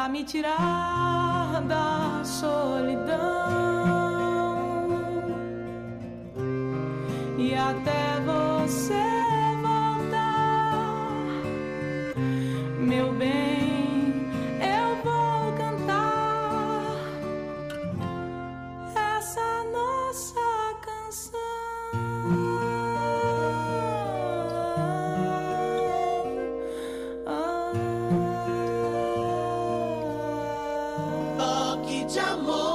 pra me tirar da solidão e até você voltar, meu bem, eu vou cantar essa nossa canção. Toque de amor.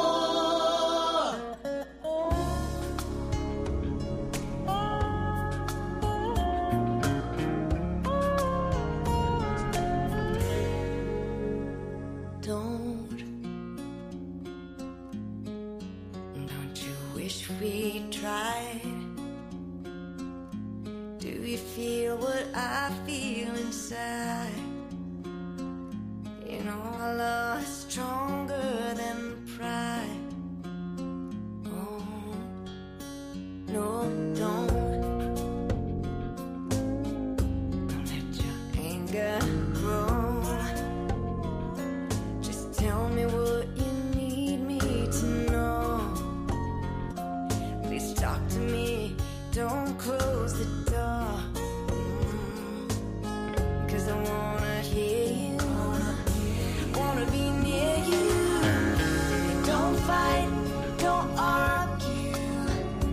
Don't you wish we tried? Do you feel what I feel inside? You know our love is stronger than pride. Oh, no, don't let your anger grow. Just tell me what you need me to know. Please talk to me, don't close the door. 'Cause I wanna hear you, wanna be near you. Don't fight, don't argue.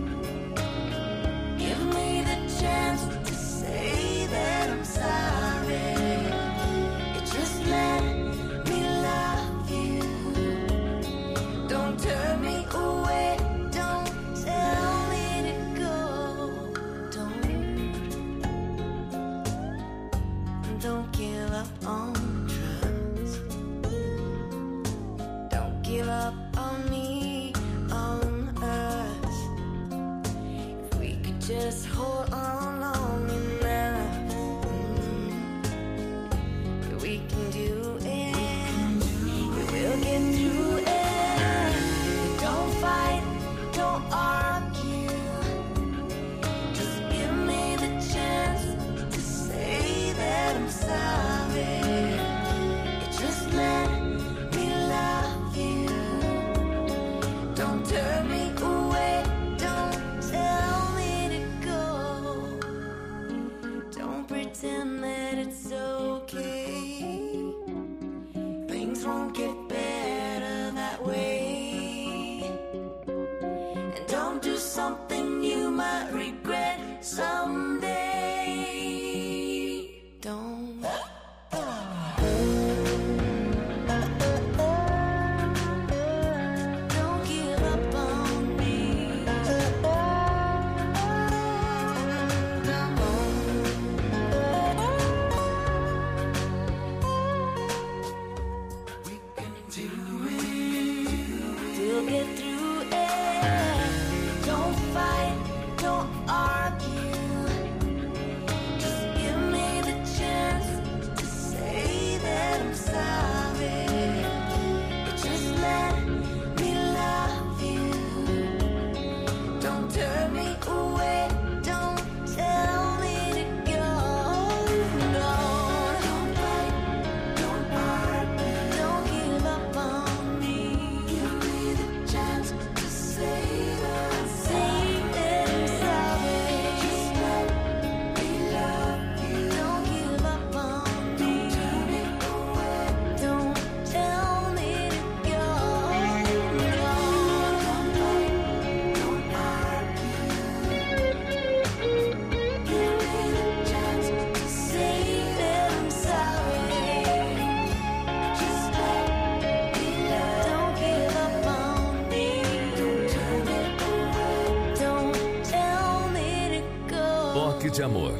Give me the chance to say that I'm sorry. You just let me love you. Don't turn me away, don't tell me to go. Don't give up on trust. Don't give up on me, on us. If we could just hold on long enough, we can do it. We will get through it. Don't fight, don't argue. Just give me the chance to say that I'm sorry. You just let me love you. Don't turn me away, don't tell me to go. Don't pretend that it's okay. Things won't get better that way. And don't do something you might regret someday. Don't give up on me. We can do it. We'll get through it. Don't fight, don't argue. Just give me the chance to say that I'm sorry. You just let me love you. Don't turn me away, don't tell me to go. No, don't fight, don't argue. Don't give up on me. Give me the chance to say that I'm sorry. Just let me love you. Don't give up on me. Don't turn me away. Don't tell me to go. No, don't fight, don't argue. Give me the chance to say that I'm sorry. Just let me love. Don't give up on me. Don't turn me away. Don't tell me to go. Toque de amor.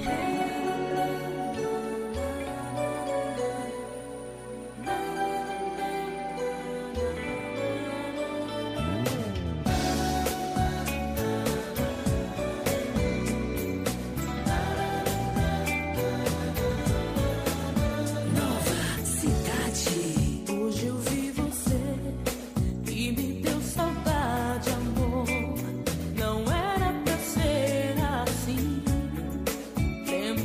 Hoje eu vi você e me deu saudade, amor. Não era pra ser assim.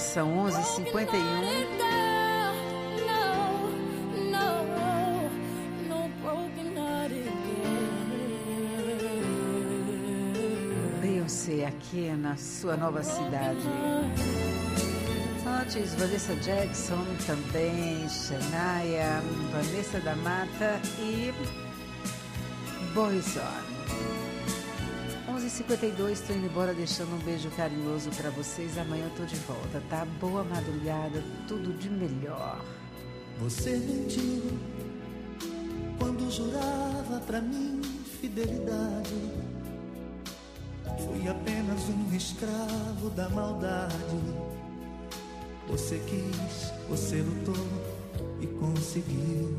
São 11h51. Beyoncé aqui na sua nova cidade. Antes, Vanessa Jackson também, Shania, Vanessa da Mata e Boyzone. 11h52, estou indo embora deixando um beijo carinhoso para vocês. Amanhã eu tô de volta, tá? Boa madrugada, tudo de melhor. Você mentiu quando jurava pra mim fidelidade. Fui apenas um escravo da maldade. Você quis, você lutou e conseguiu.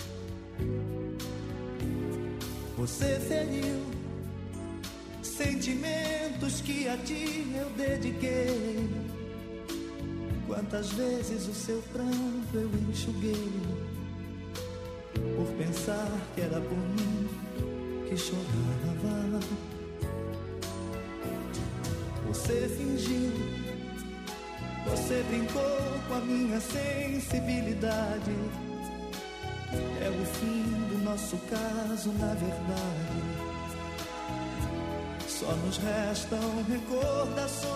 Você feriu sentimentos que a ti eu dediquei. Quantas vezes o seu pranto eu enxuguei, por pensar que era por mim que chorava. Você fingiu, você brincou com a minha sensibilidade. É o fim do nosso caso, na verdade. Só nos restam recordações.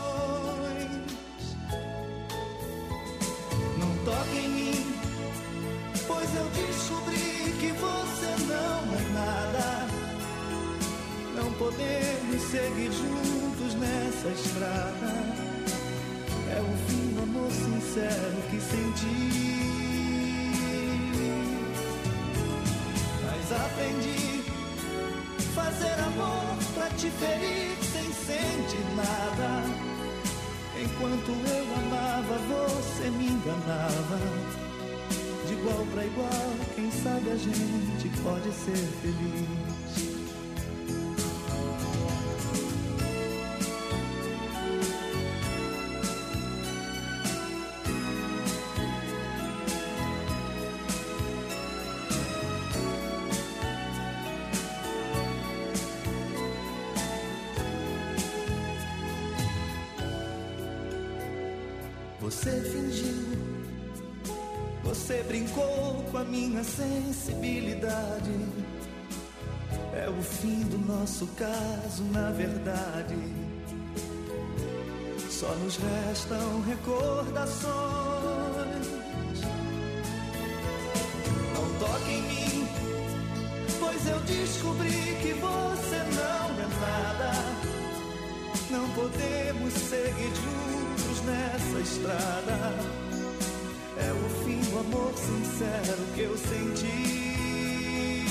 Não toque em mim, pois eu descobri que você não é nada. Não podemos seguir juntos nessa estrada. É o fim do amor sincero que senti. Mas aprendi fazer amor pra te ferir sem sentir nada. Enquanto eu amava, você me enganava. De igual pra igual, quem sabe a gente pode ser feliz. Você fingiu, você brincou com a minha sensibilidade. É o fim do nosso caso, na verdade. Só nos restam recordações. Não toque em mim, pois eu descobri que você não é nada. Não podemos seguir juntos nessa estrada. É o fim do amor sincero que eu senti.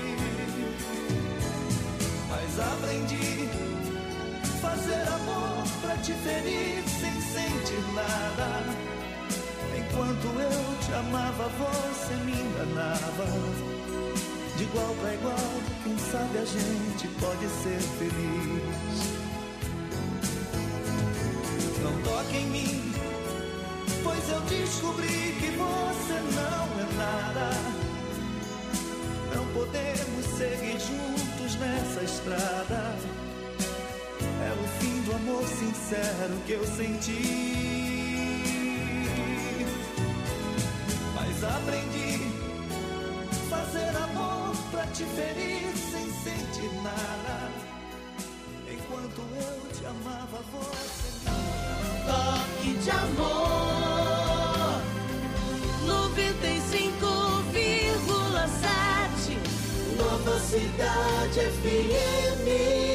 Mas aprendi fazer amor pra te ferir sem sentir nada. Enquanto eu te amava, você me enganava. De igual pra igual, quem sabe a gente pode ser feliz. Não toque em mim, pois eu descobri que você não é nada. Não podemos seguir juntos nessa estrada. É o fim do amor sincero que eu senti. Mas aprendi fazer amor pra te ferir sem sentir nada. Enquanto eu te amava, você me... Toque de amor 95,7 Nova Cidade FM.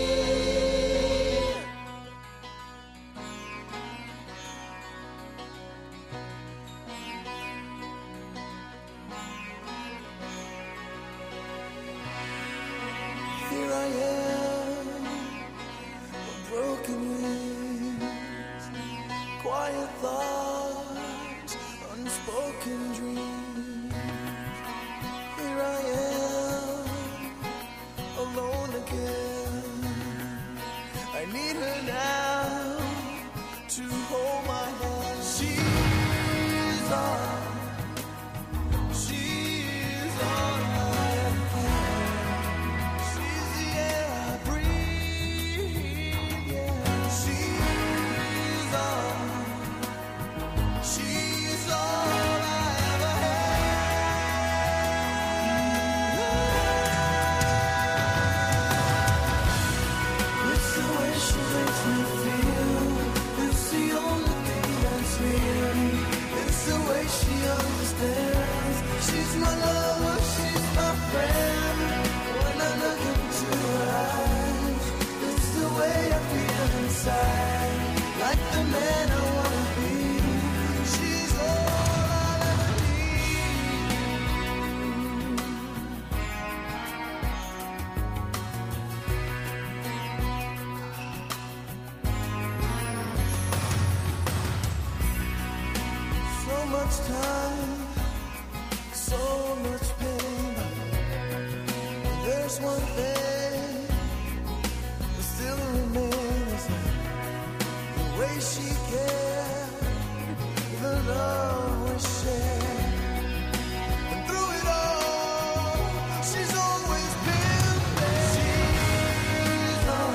Here I am, a broken wings, quiet thoughts, unspoken dreams. Here I am, alone again. I need her now to hold my hand. She's all I have. She's the air I breathe. Yeah. She's all much time, so much pain. There's one thing that still remains, the way she cared, the love we shared. And through it all, she's always been there. She's all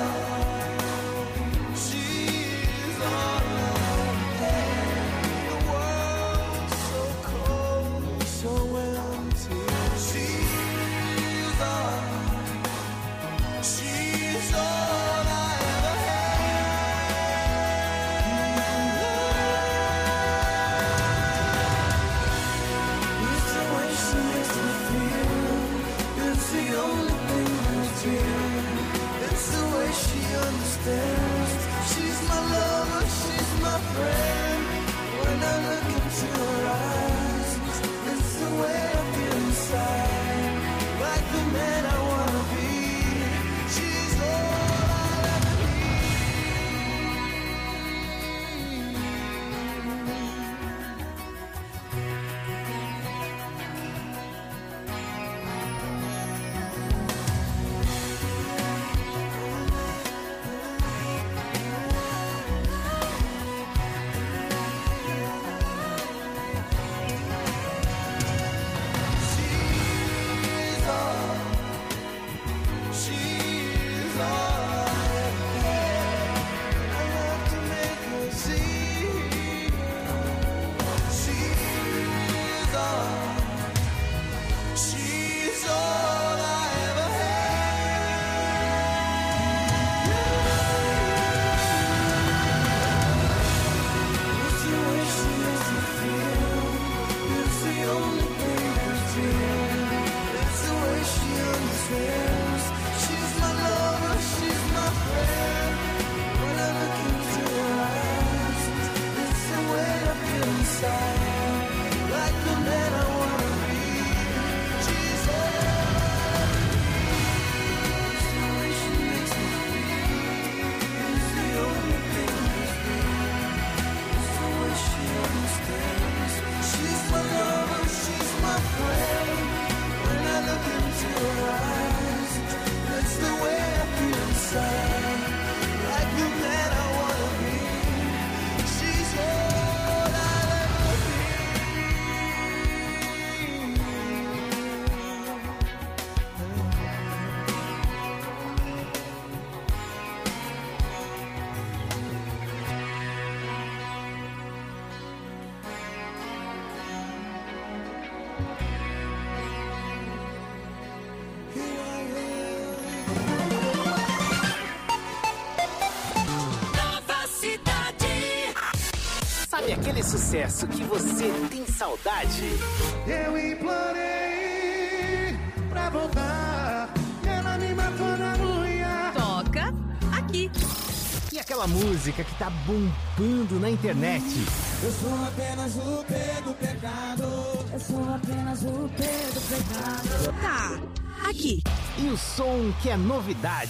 I had. The world's so cold, so empty. She's all I ever had. It's the way she makes me feel. It's the only thing that's real. It's the way she understands. She's my lover, she's my friend. When I look into her eyes, it's the way I feel inside. Like the man I wanna be. She's all I ever She's all I ever had. I have to make her see. She's all I ever had. It's the way she makes me feel. It's the only thing that's real. It's the way she understands. She's my lover, she's my friend. When I look into her eyes, it's the way I feel inside. Like the man I wanna be. She's all I ever need. It's the way she makes me feel. It's the only thing that's real. It's the way she understands. She's my lover, she's my friend. When I look into her eyes, that's the way I feel inside. Like the man I wanna be. She's all I'll ever be. Here I am. Nova Cidade. Sabe aquele sucesso que você tem saudade? Eu implorei pra voltar. Ela me matou na unha. Toca aqui. E aquela música que tá bombando na internet? Eu sou apenas o P do pecado. Eu sou apenas o P do pecado. Tá aqui. E o som que é novidade?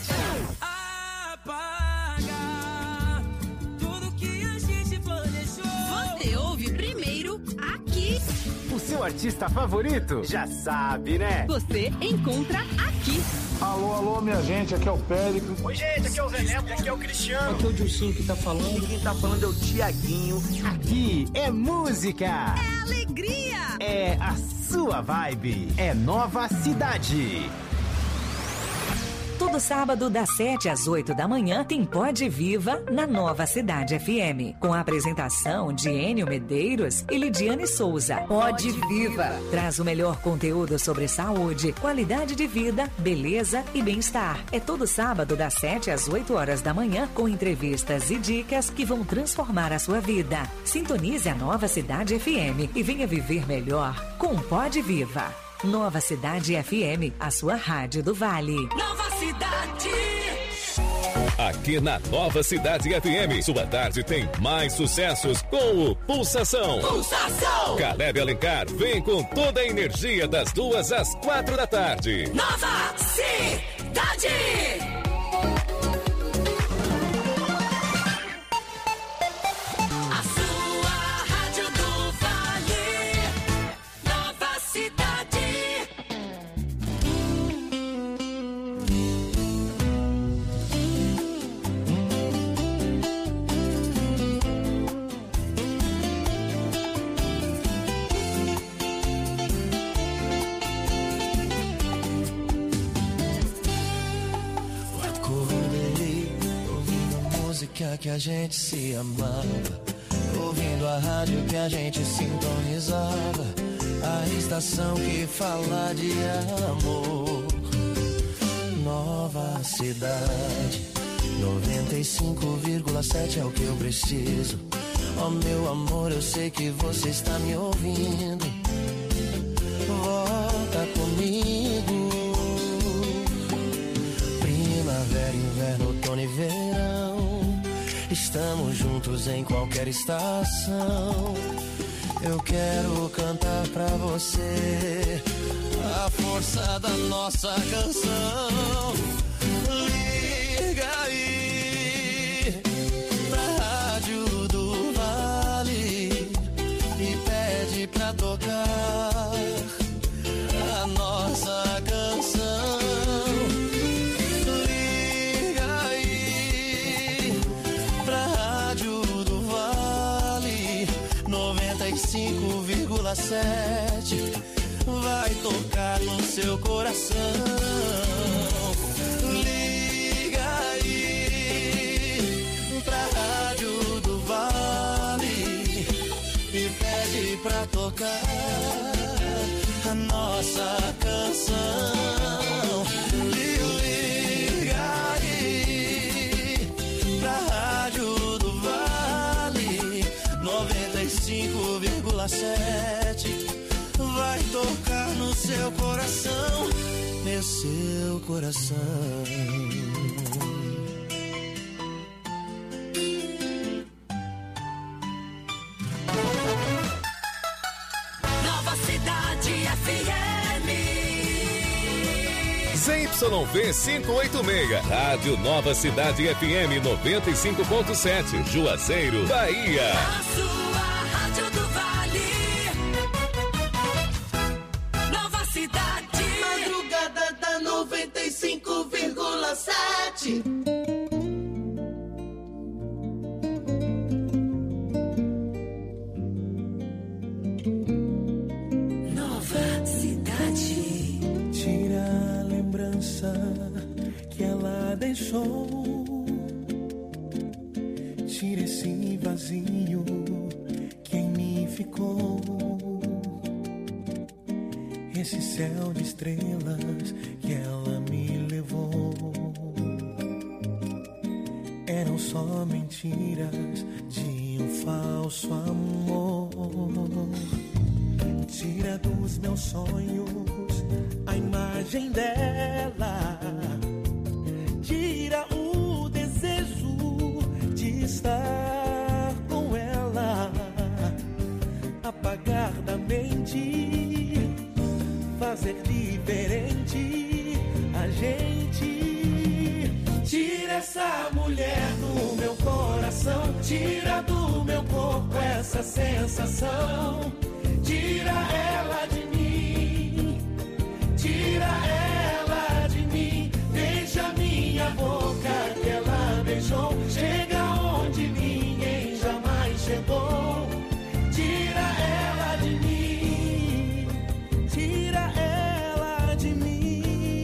Apaga tudo que a gente planejou. Você ouve primeiro aqui. O seu artista favorito? Já sabe, né? Você encontra aqui. Alô, alô, minha gente, aqui é o Péricles. Oi, gente, aqui é o Zé Neto, aqui é o Cristiano. Aqui é o Dilcinho que tá falando. E quem tá falando é o Tiaguinho. Aqui é música. É alegria. É a sua vibe. É Nova Cidade. Todo sábado, das 7 às 8 da manhã, tem Pode Viva na Nova Cidade FM. Com a apresentação de Enio Medeiros e Lidiane Souza. Pode Viva traz o melhor conteúdo sobre saúde, qualidade de vida, beleza e bem-estar. É todo sábado, das 7 às 8 horas da manhã, com entrevistas e dicas que vão transformar a sua vida. Sintonize a Nova Cidade FM e venha viver melhor com Pode Viva. Nova Cidade FM, a sua rádio do Vale. Nova Cidade. Aqui na Nova Cidade FM, sua tarde tem mais sucessos com o Pulsação. Pulsação. Caleb Alencar vem com toda a energia das 2 às 4 da tarde. Nova Cidade. A sua rádio do Vale. época que a gente se amava, ouvindo a rádio que a gente sintonizava, a estação que fala de amor. Nova cidade, 95,7 é o que eu preciso. Oh meu amor, eu sei que você está me ouvindo. Volta comigo. Primavera, inverno, outono e verão, estamos juntos em qualquer estação. Eu quero cantar pra você a força da nossa canção. Liga aí pra Rádio do Vale e pede pra tocar a nossa canção. Liga aí pra Rádio do Vale 95,7, vai tocar no seu coração. Liga aí pra Rádio do Vale e pede pra tocar a nossa canção. Liga aí pra Rádio do Vale 95,7, vai tocar no seu coração, no seu coração. Nova Cidade FM. ZYV 586, Rádio Nova Cidade FM 95.7, Juazeiro, Bahia. A sua Rádio do Vale. Nova Cidade. Madrugada da 95,7. Nova Cidade. Tira a lembrança que ela deixou, tira esse vazio que em mim ficou, esse céu de estrelas que ela me levou. Eram só mentiras de um falso amor. Tira dos meus sonhos a imagem dela, tira o desejo de estar com ela, apagar da mente, fazer diferente a gente. Tira essa mulher do meu coração, tira do meu corpo essa sensação, tira ela de mim, tira ela de mim. Deixa minha boca que ela beijou, chega onde ninguém jamais chegou. Tira ela de mim, tira ela de mim.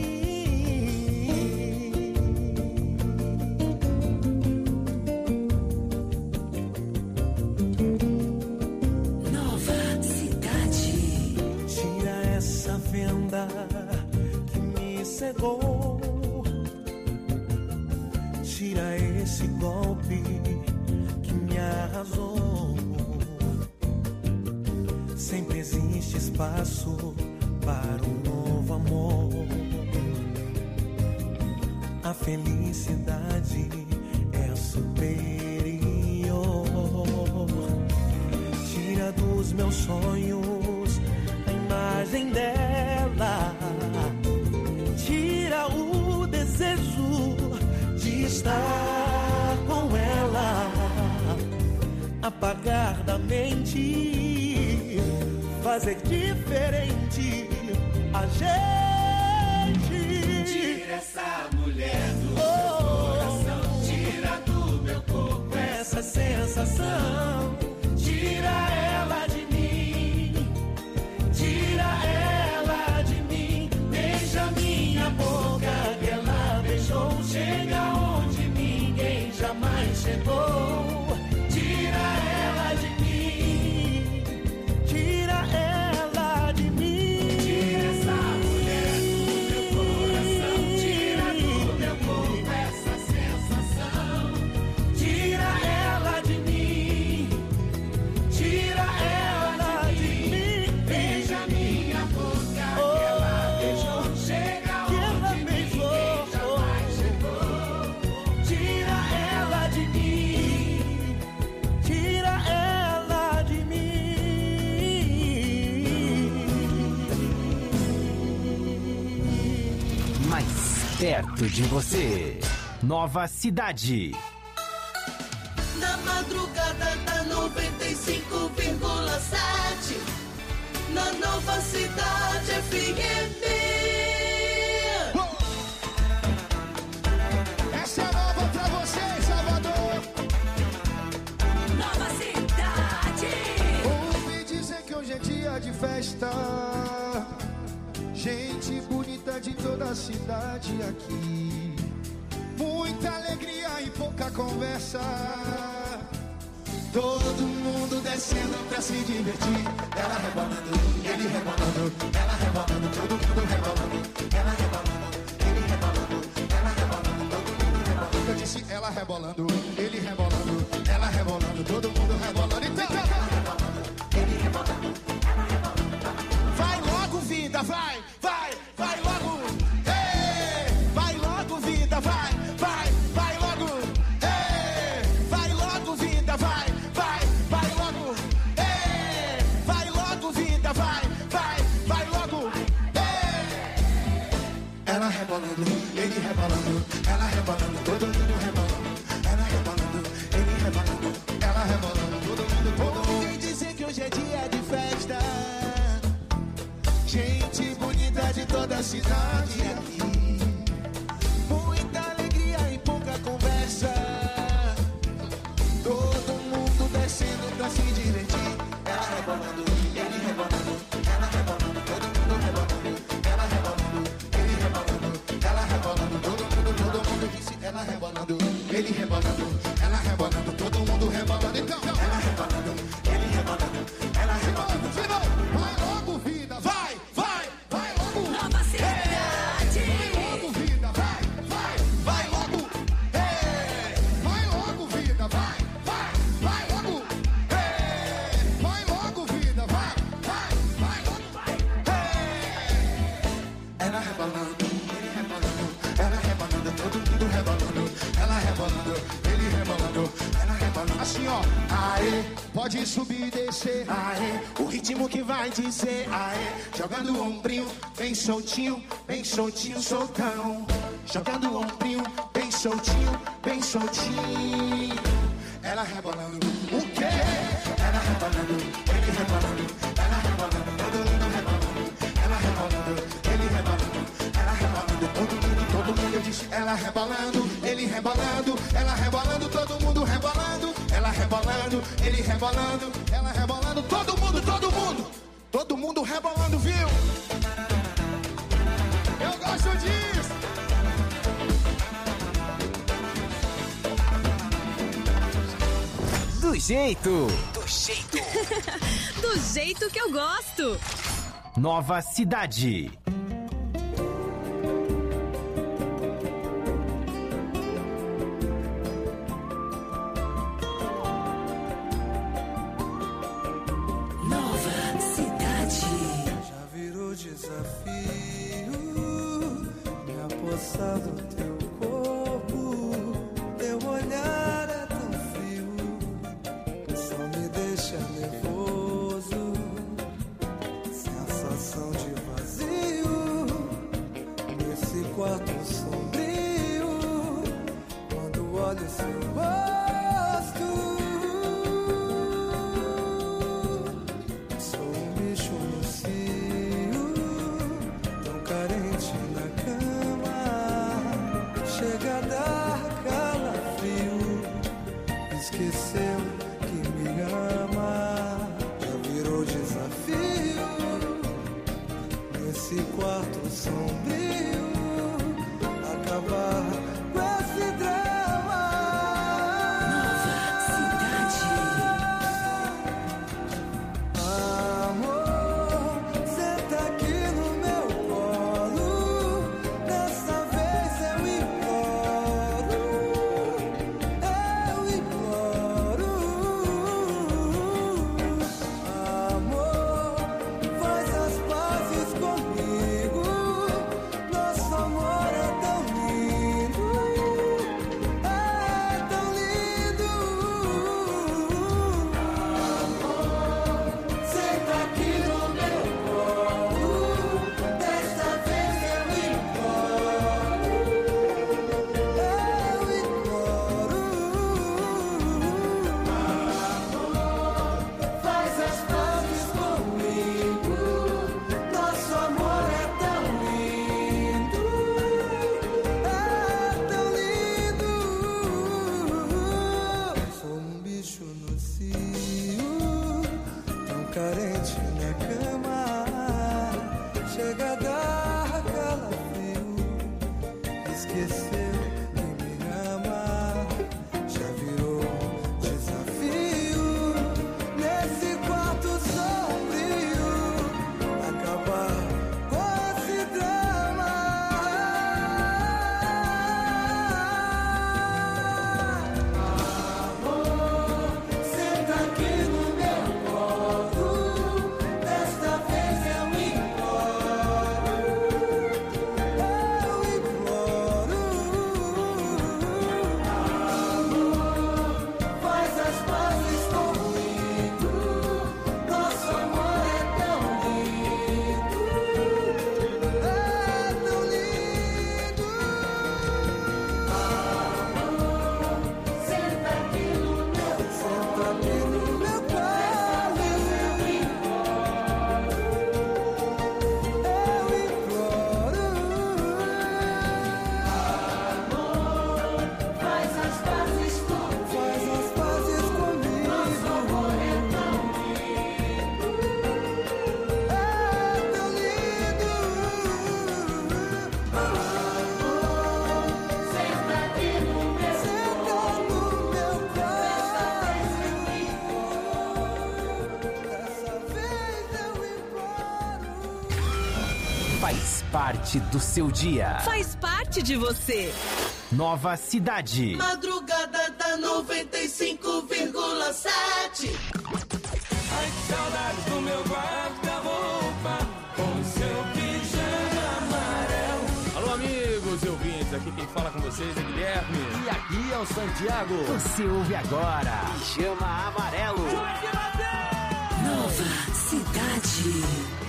Nova Cidade. Tira essa venda que me cegou, tira esse golpe que me arrasou. Sempre existe espaço para um novo amor. A felicidade é superior. Tira dos meus sonhos a imagem dela, tira o desejo de estar com ela, apagar da mente, fazer diferente a gente. Tira essa mulher do meu coração, tira do meu corpo essa sensação, tira ela de mim, tira ela de mim. Beija minha boca que ela beijou, chega onde ninguém jamais chegou. mais perto de você. Nova Cidade. Na madrugada da 95,7, na Nova Cidade FM. Essa é nova pra você, Salvador. Nova Cidade. Ouvi dizer que hoje é dia de festa. Gente bonita de toda a cidade aqui. Muita alegria e pouca conversa. Todo mundo descendo pra se divertir. Ela rebolando, ele rebolando. Ela rebolando, todo mundo rebolando. Ela rebolando, ele rebolando. Ela rebolando, todo mundo rebolando. Eu disse ela rebolando, ele rebolando. Ela rebolando, todo mundo rebolando. Então, ela rebolando, ele rebolando. Ela rebolando. Vai logo, vida, vai, vai, vai logo. Ei, vai logo, vida, vai, vai, vai logo. Ei, vai logo, vida, vai. Ela rebolando, ele rebolando, ela rebolando, todo mundo rebolando. Ela rebolando, ele rebolando, ela rebolando, todo mundo. Quem dizer que hoje é dia de festa? Gente bonita de toda a cidade aqui. Muita alegria e pouca conversa. Todo mundo descendo pra se divertir. Ela rebolando, ele rebolando, ela rebolando, todo mundo rebolando. Ela rebolando, ele rebolando, ela rebolando, todo mundo disse. Ela rebolando, ele rebolando, ela rebolando, todo mundo rebolando. Então, ela rebolando, ele rebolando, ela rebolando. Vai logo, vida, vai, vai, vai logo. Nova Cidade. Vai logo, vida, vai, vai, vai logo. Ei, vai logo, vida, vai, vai, vai logo. Ei, vai logo, vida, vai, vai, vai logo. Ei, ela rebolando, ele rebolando, ela rebolando, todo mundo rebolando. Ela rebolando, ele rebolando, ela rebolando. Assim, ó, aê, pode subir e descer, aê, o ritmo que vai dizer, aê, jogando o ombrinho, bem soltinho, soltão. Jogando o ombrinho, bem soltinho, soltinho. Ela rebolando, o quê? Ela rebolando, ele rebolando, ela rebolando, todo mundo rebolando. Ela rebolando, ele rebolando, ela rebolando, todo mundo, eu disse. Ela rebolando, ele rebolando, ela rebolando, todo mundo rebolando. Ela rebolando, ele rebolando, ela rebolando, todo mundo rebolando, viu? Eu gosto disso. Do jeito do jeito que eu gosto. Nova Cidade. Nova Cidade. Já virou desafio me apossar do teu corpo. Teu olhar é tão frio, só me deixa nervoso. Sensação de vazio nesse quarto sombrio. Quando olho seu rosto, sou um bicho macio, tão carente na cama. parte do seu dia. Faz parte de você. Nova Cidade. Madrugada da 95,7. Ai, que saudades do meu guarda-roupa com o seu pijama amarelo. Alô, amigos e ouvintes, aqui quem fala com vocês é Guilherme. E aqui é o Santiago. Você ouve agora Pijama Amarelo. Nova Cidade.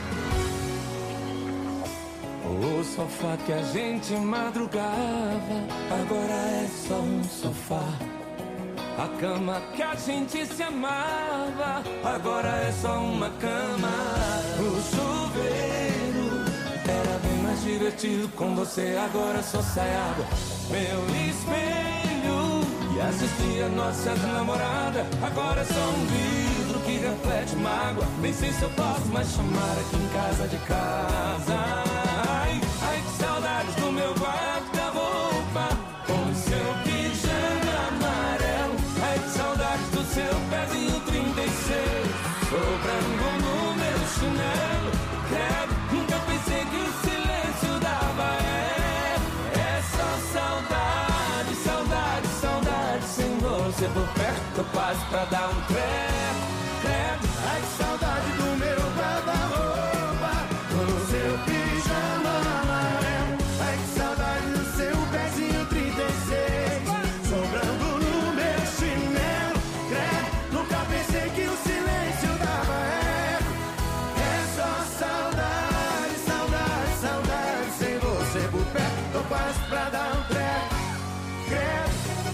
O sofá que a gente madrugava, agora é só um sofá. A cama que a gente se amava, agora é só uma cama. O chuveiro era bem mais divertido com você, agora só sai água. Meu espelho que assistia nossas namoradas, agora é só um vidro que reflete mágoa. Nem sei se eu posso mais chamar aqui em casa de casa. Ai, que saudades do meu guarda-roupa com o seu pijama amarelo. Ai, que saudades do seu pezinho 36 sobrando no meu chinelo. Credo, nunca pensei que o silêncio dava. É só saudade, saudade, saudade. Sem você por perto eu passo pra dar um credo. Ai, que saudade do meu guarda-roupa com o seu pijama amarelo. Ai, que saudade do seu pezinho 36 sobrando no meu chinelo. Credo, nunca pensei que o silêncio dava eco. É só saudade, saudade, saudade. Sem você por perto eu passo pra dar um treco. Credo.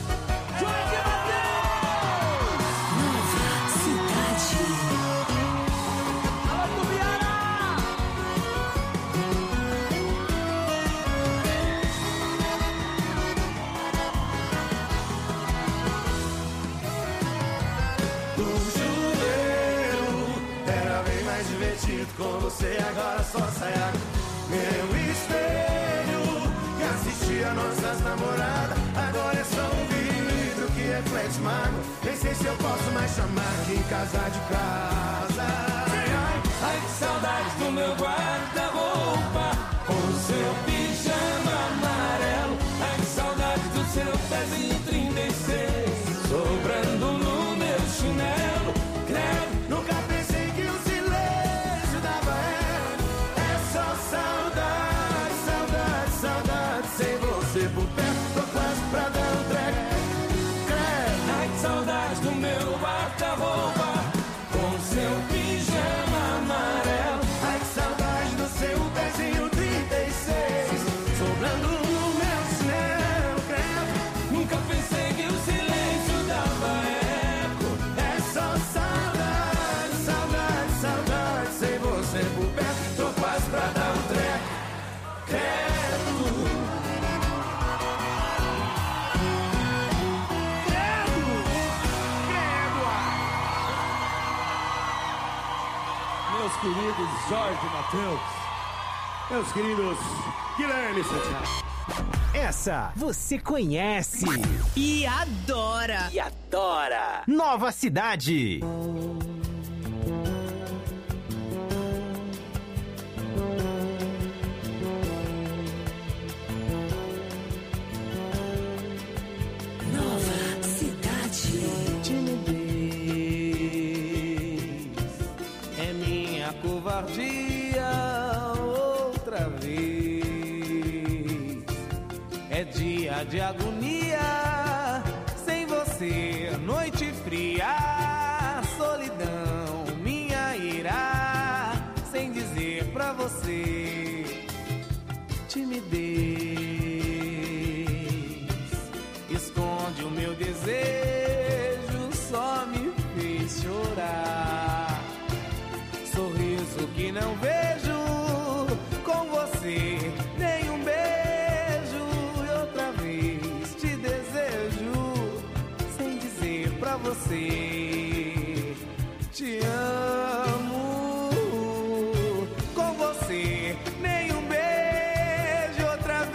Com você agora só sai água. Meu espelho que assistia nossas namoradas, agora é só um vidro que reflete mágoa. Nem sei se eu posso mais chamar aqui em casa de casa. Ai, que saudades do meu guarda-roupa com o seu pijama amarelo. Ai, que saudades do seu pezinho 36 sobrando no meu chinelo. Credo, nunca pensei que o silêncio dava é só saudade, saudade, saudade. Sem você por perto eu quase pra dar um treco. Ai, que saudades do meu guarda-roupa com seu pijama amarelo. Ai, que saudade do seu pezinho 36 sobrando no meu chinelo. Nunca pensei que o silêncio dava eco. É só saudade, saudade, saudade. Sem você por perto tô quase pra dar um treco. Meus queridos Jorge Matheus, meus queridos Guilherme Santiago. Essa você conhece E adora. e adora. Nova Cidade. Nova Cidade. Timidez é minha covardia outra vez. É dia de agonia sem você, noite fria, solidão, minha ira, sem dizer pra você. Timidez esconde o meu desejo, só me fez chorar. Sorriso que não vejo com você, nem um beijo. E outra vez te desejo, sem dizer pra você. Te amo. Com você, nem um beijo. Outra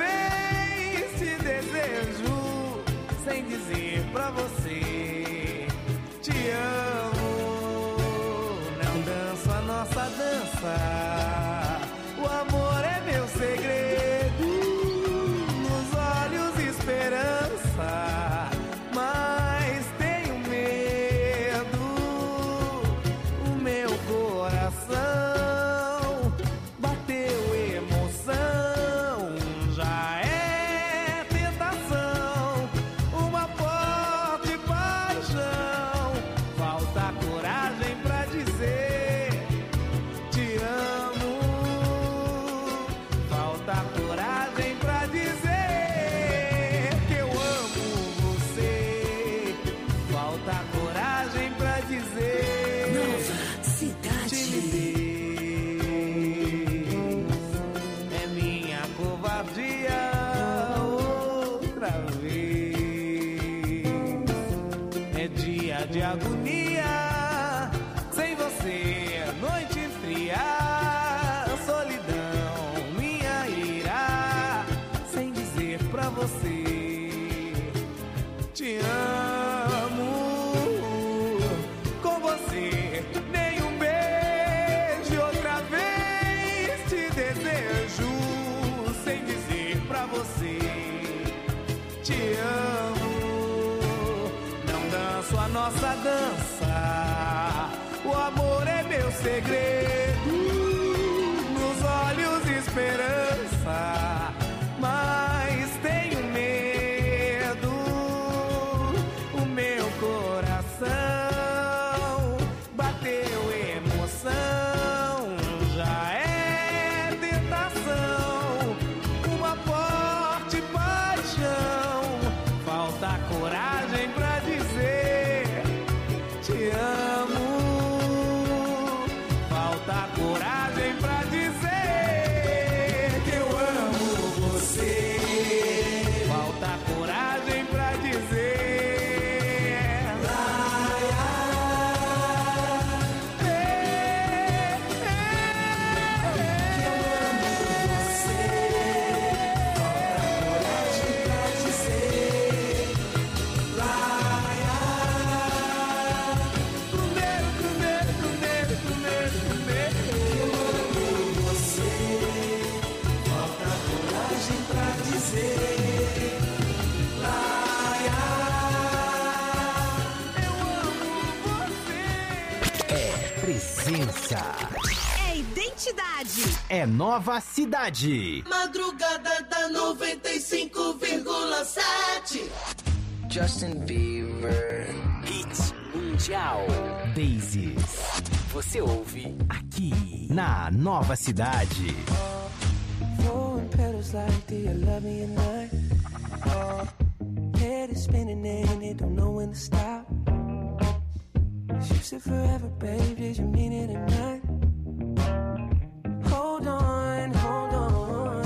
covardia outra vez. É dia de agonia, sem você, noite fria, solidão, minha ira, sem dizer pra você, te amo. Com você, nenhum beijo outra vez, te desejo, sem dizer pra você, te amo. Não danço a nossa dança, o amor é meu segredo, nos olhos esperança, mas tenho medo, o meu coração bateu emoção, já é tentação, uma forte paixão, falta coragem pra dizer te amo, falta coragem pra dizer que eu amo você, falta coragem pra dizer Presença. É identidade. É Nova Cidade. Madrugada da 95,7. Justin Bieber. Hits Mundial. Daisies. Você ouve aqui na Nova Cidade. Throwing petals like, do you love me at night? Head is spinning and it don't know when to stop. You said forever, babe, did you mean it or not? Hold on, hold on.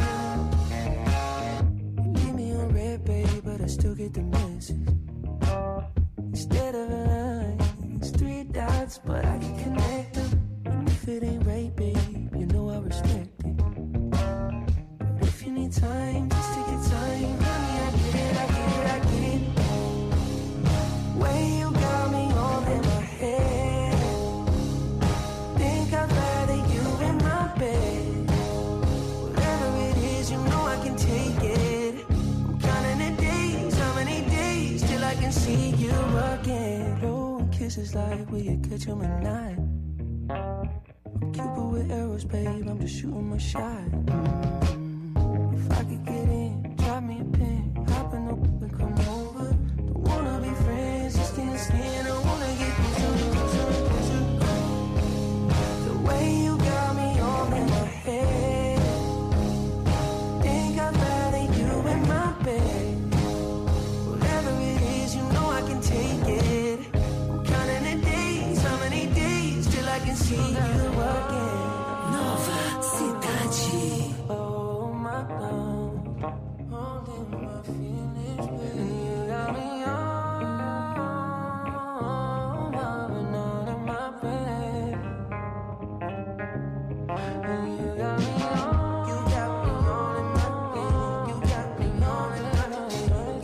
You leave me on red, babe, but I still get the message. Instead of a line, it's 3 dots, but I can connect them. And if it ain't right, babe, you know I respect it. But if you need time, just take your time. Honey, I get it, I get it, I get it. Way you got me all in my head. Think I'd rather you in my bed. Whatever it is, you know I can take it. I'm counting the days, how many days till I can see you again. Oh, kisses like will you catch 'em at night? I'm Cupid with arrows, babe, I'm just shooting my shot. If I could get in, drop me a pin, hop in the whip and come over. Don't wanna be friends, just skin to skin, I wanna get closer. The way you got me all in my head. Think I'd rather you in my bed. Whatever it is, you know I can take it. I'm counting the days, how many days till I can see you again. Nova Cidade. Oh my love, holding my feelings, baby. And you got me all loving all in my bed. And you got me all, you got me all in my bed. You got me all in my bed.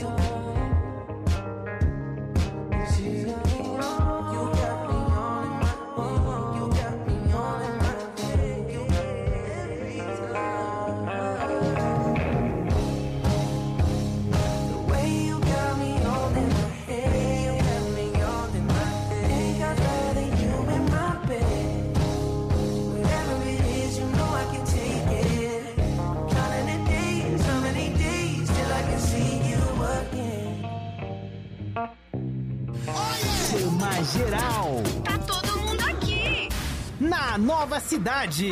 You got me all, you got me all in my bed. You got me all in my bed. Every time. The way you got me all in my head. You got me all in my head. Think I'd rather you in my bed. Whatever it is, you know I can take it. Counting the days, how many days till I can see you again. Chama geral. Tá todo mundo aqui. Na Nova Cidade.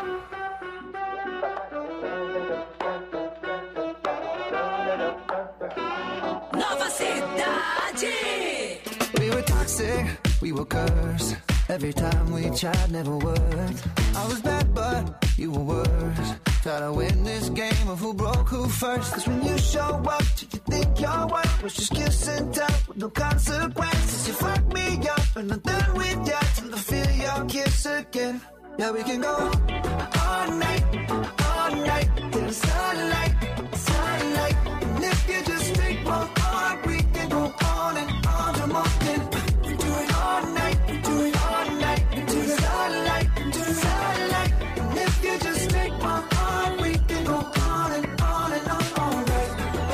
Nova Cidade. We were toxic, we were cursed. Every time we tried never worked. I was bad but you were worse. Gotta win this game of who broke who first. Cause when you show up, do you think your work was just kiss and tell with no consequences? You fuck me up and I'm done with ya till I feel your kiss again. Yeah, we can go all night till the sunlight, sunlight. And if you just take my heart, we can go on and on till morning. We do it all night, we do it all night until the sunlight, until the sunlight. And if you just take my heart, we can go on and on and on all night.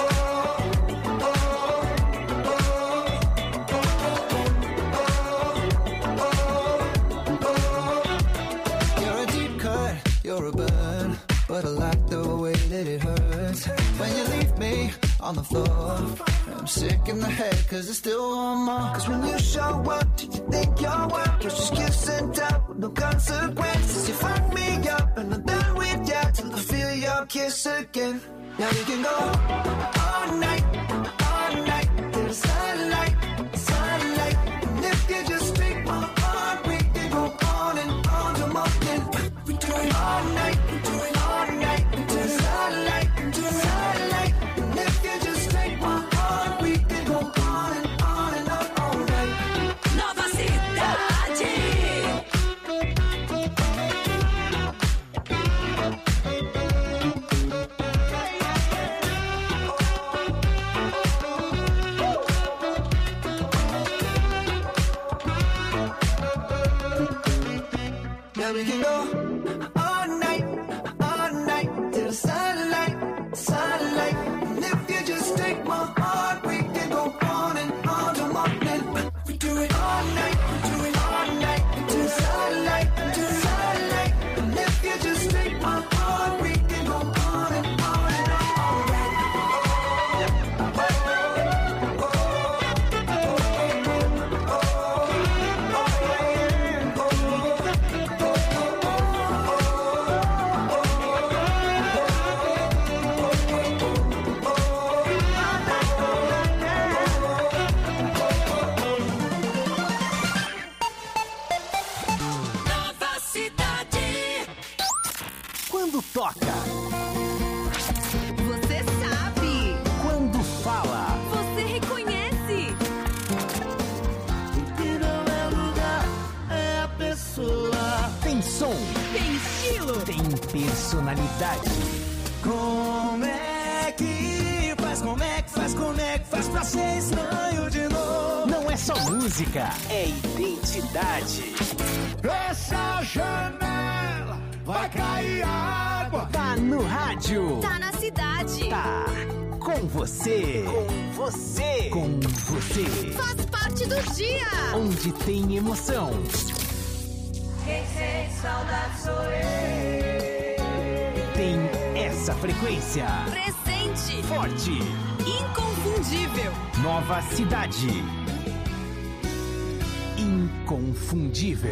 You're a deep cut, you're a burn, but I like the way that it hurts when you leave me on the floor. I'm sick in the head cause it's still on more. Cause when you show up, do you think your work was just kiss and tell with no consequences? You fuck me up and I'm done with ya till I feel your kiss again. Now we can go all night till the sunlight, sunlight. And if you just take my heart, we can go on and on till morning. We do it all night, we do it all night until the sunlight, until the sunlight. And if you just take my heart, we can go on and on and on all night. Nova Cidade. Yeah, we can go all night till the sunlight, sunlight. And if you just take my heart, we can go on and on till morning. We do it all night, we do it all night until the sunlight, until the sunlight. And if you just take my heart, we can go on and on and on all night. Nova Cidade. Quando toca, Você sabe. quando fala, Você reconhece. O que não é lugar é a pessoa. tem som, Tem estilo. tem personalidade. Como é que faz, como é que faz, como é que faz pra ser estranho de novo? Não é só música, é identidade. Essa janela vai cair água. Tá no rádio. Tá na cidade. Tá com você. Com você. Com você. Faz parte do dia. Onde tem emoção. Quem sente saudade sou eu. Tem essa frequência. Presente. Forte. Inconfundível. Nova Cidade. Inconfundível.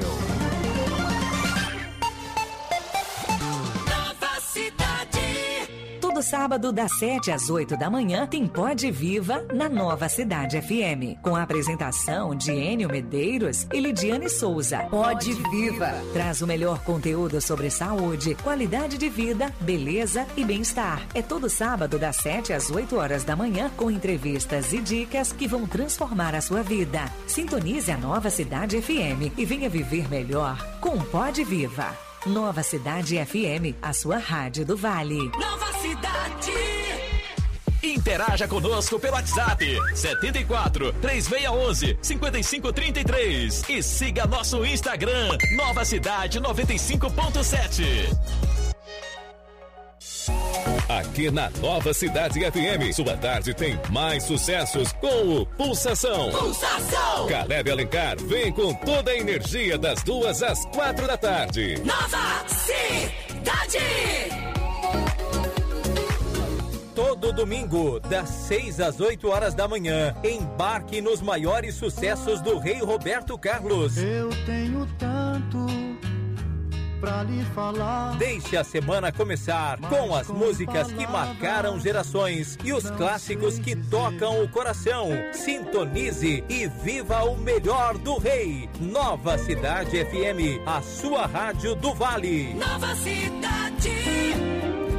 Nova Cidade. Todo sábado, das 7 às 8 da manhã, tem Pode Viva na Nova Cidade FM. Com a apresentação de Enio Medeiros e Lidiane Souza. Pode Viva traz o melhor conteúdo sobre saúde, qualidade de vida, beleza e bem-estar. É todo sábado, das 7 às 8 horas da manhã, com entrevistas e dicas que vão transformar a sua vida. Sintonize a Nova Cidade FM e venha viver melhor com Pode Viva. Nova Cidade FM, a sua rádio do Vale. Nova Cidade. Interaja conosco pelo WhatsApp 74 3611 5533 e siga nosso Instagram Nova Cidade 95.7. Aqui na Nova Cidade FM, sua tarde tem mais sucessos com o Pulsação. Pulsação. Caleb Alencar vem com toda a energia das 2 às 4 da tarde. Nova Cidade. Todo domingo, das 6 às 8 horas da manhã, embarque nos maiores sucessos do Rei Roberto Carlos. Eu tenho tanto pra lhe falar. Deixe a semana começar com as músicas que marcaram gerações e os clássicos que tocam o coração. Sintonize e viva o melhor do Rei. Nova Cidade FM, a sua rádio do Vale. Nova Cidade.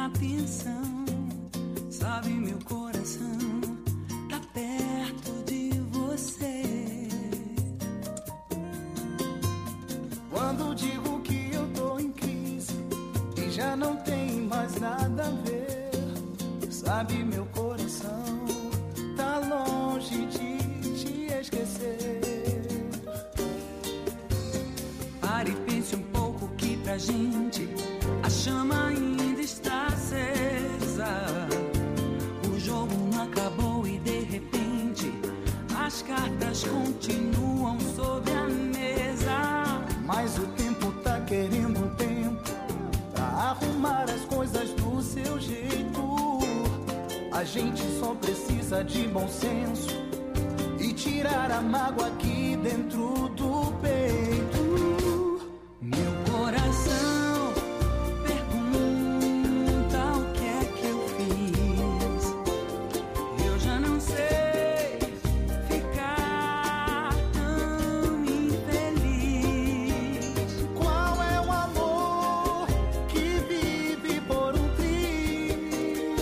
atenção. Sabe, meu coração tá perto de você. Quando digo que eu tô em crise e já não tem mais nada a ver, sabe, meu coração tá longe de te esquecer. Pare e pense um pouco que pra gente a chama ainda está acesa. O jogo não acabou e de repente as cartas continuam sobre a mesa. Mas o tempo tá querendo um tempo pra arrumar as coisas do seu jeito. A gente só precisa de bom senso e tirar a mágoa aqui dentro do peito. Meu coração pergunta o que é que eu fiz. Eu já não sei ficar tão infeliz. Qual é o amor que vive por um triz?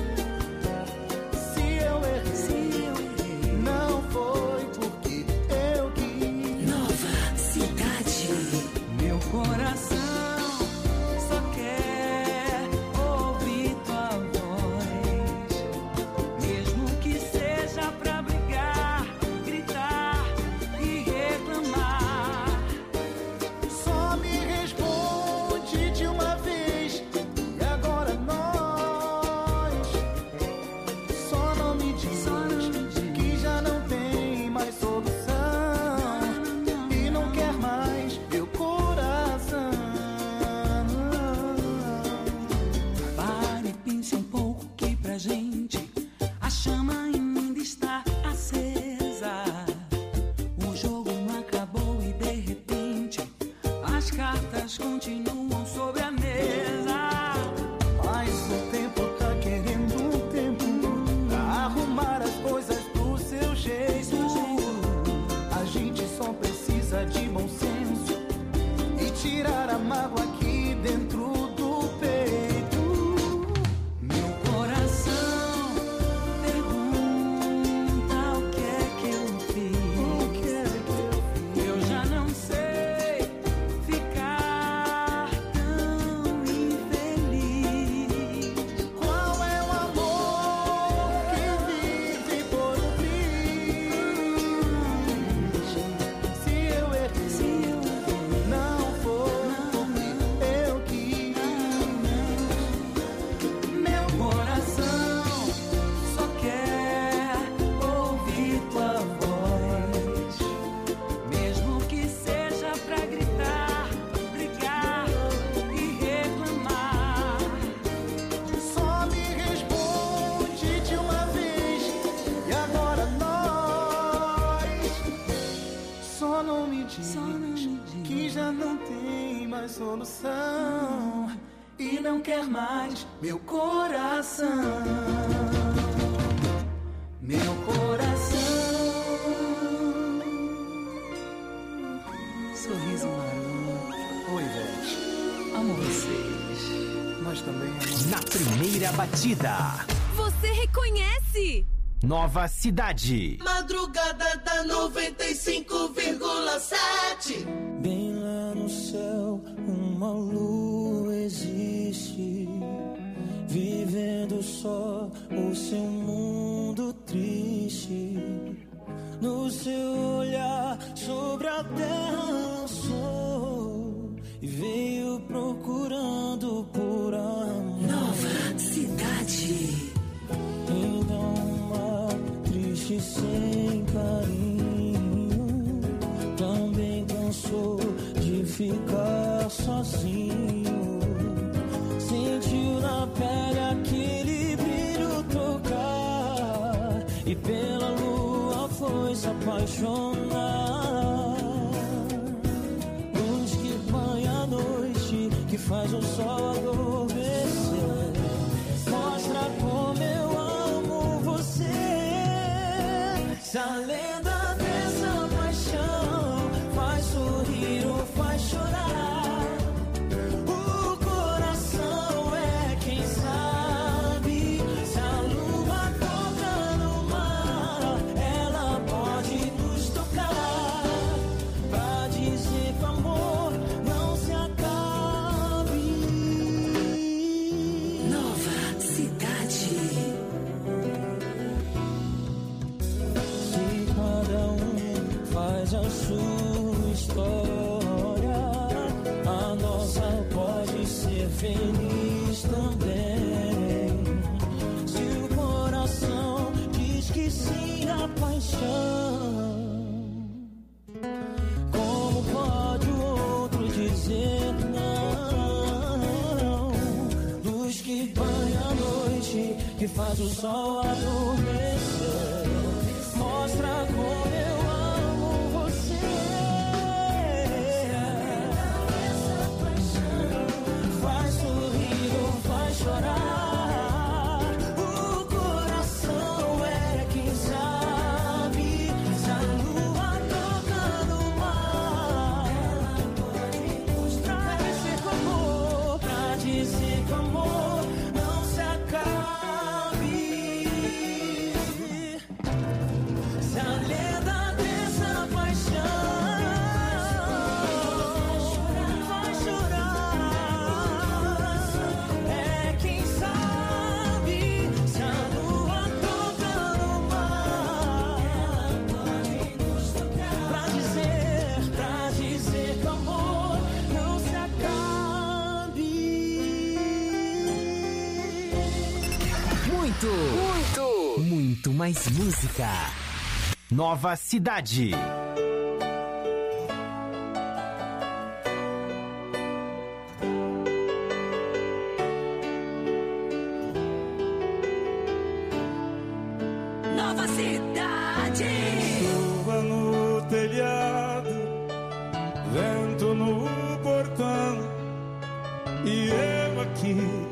Se eu errei, não foi porque eu quis. Nova cidade. Meu coração só quer ouvir tua voz, mesmo que seja pra brigar, gritar e reclamar. Só me responde de uma vez e agora nós. Só não me diz que já não tem mais solução e não quer mais meu coração. Pare e pense um pouco que pra gente a chama ainda está acesa. O jogo não acabou e de repente as cartas continuam sobre a mesa. Mas o tempo tá querendo um tempo pra arrumar as coisas do seu jeito. A gente só precisa de bom senso e tirar a mágoa aqui dentro do peito. Meu coração pergunta o que é que eu fiz. Eu já não sei ficar tão infeliz. Qual é o amor que vive por um triz? Se eu errei, não foi porque eu quis. Meu coração só quer ouvir tua voz, mesmo que seja pra gritar, brigar e reclamar. Só me responde de uma vez e agora nós. Só não me diz que já não tem mais solução e não quer mais meu coração. Meu coração. Sorriso maroto. Oi, Ivete. Amo vocês. Nós também amamos. Na primeira batida, Você reconhece? Nova Cidade. Madrugada da 95,7. Bem lá no céu, uma lua existe, vivendo só o seu mundo triste. No seu olhar sobre a terra lançou e veio procurando por amor. Nova cidade. Então uma triste sem carinho, também cansou de ficar sozinho. Sentiu na pele aquele brilho tocar e pela lua foi se apaixonar. Luz que banha a noite, que faz o sol adormecer, mostra como eu amo você. Se a lenda dessa paixão faz sorrir ou faz chorar, o coração é quem sabe. faz também. Se o coração diz que sim à paixão, como pode o outro dizer não? Luz que banha a noite, que faz o sol adormecer, mostra como eu amo você. Faz sorrir ou faz chorar, o coração é quem sabe. Se a lua toca no mar, pra dizer que amor, pra dizer que amor não se acabe. Se a lenda dessa paixão vai chorar, é quem sabe. Se a lua toca no mar, pra dizer que amor não se acabe. Muito mais música. Nova Cidade. Nova Cidade. Chuva no telhado, vento no portão, e eu aqui